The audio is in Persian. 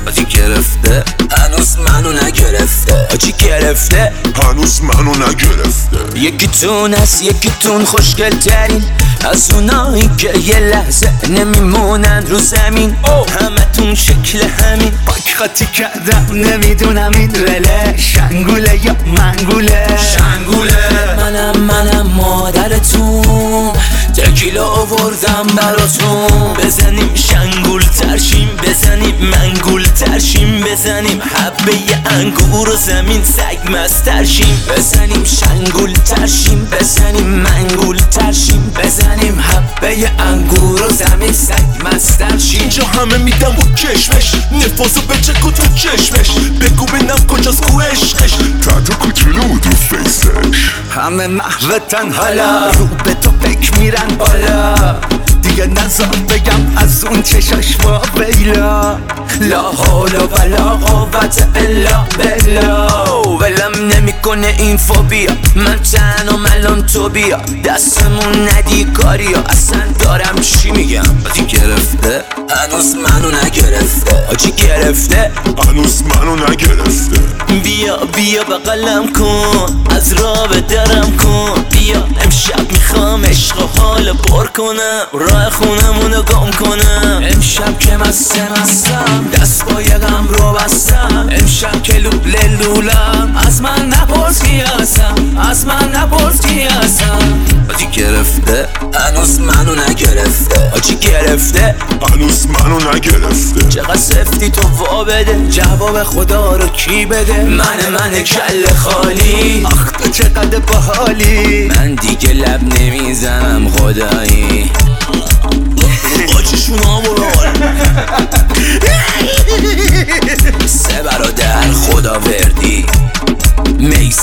آجی گرفته هنوز منو نگرفته آجی گرفته هنوز منو نگرفته. یکیتون از یکیتون خوشگل ترین از اونایی که یه لحظه نمیمونن رو زمین. همتون شکل همین پاک خاطی کردم نمیدونم این رله شنگوله یا منگوله. شنگوله منم مادرتون تکیلا آوردم براتون. بزنیم شنگول ترشیم بزنیم منگول ترشیم بزنیم حبه انگور و زمین سگ مسترشیم. بزنیم شنگول ترشیم بزنیم منگول ترشیم بزنیم حبه انگور و زمین سگ مسترشیم. اینجا همه میدم و کشمش نفاسو بچکو تو چشمش بگو بینم کجاست کو عشقش تحت کوچولو تو فیسش. همه محوتن حالا رو به تو فکر میرن بالا دیگه نظر بگم از اون چشاش با بیلا. لا حول ولا قوت الا بالله. ولم نمیکنه این فوبیا من تنها ملان تو بیا دستمون ندی کاریا اصلا دارم چی میگم. آجی گرفته هنوز منو نگرفته آجی گرفته هنوز منو نگرفته. بیا بغلم کن از راه بدرم کن بیا امشب میخوام عشق و حال پر کنم راه خونمونو گم کنم. امشب که مستم دست با یقم رو بستم امشب که لولم از من نپرس کی هستم از من نپرس کی هستم. آجی گرفته هنوز منو نگرفته آجی گرفته هنوز منو نگرفته. چقدر سفتی تو وا بده جواب خدا رو کی بده. من کل خالی آخ تو چقدر باحالی من دیگه لب نمیزنم خدایی. آجی شونا برال سه برادر خداوردی میس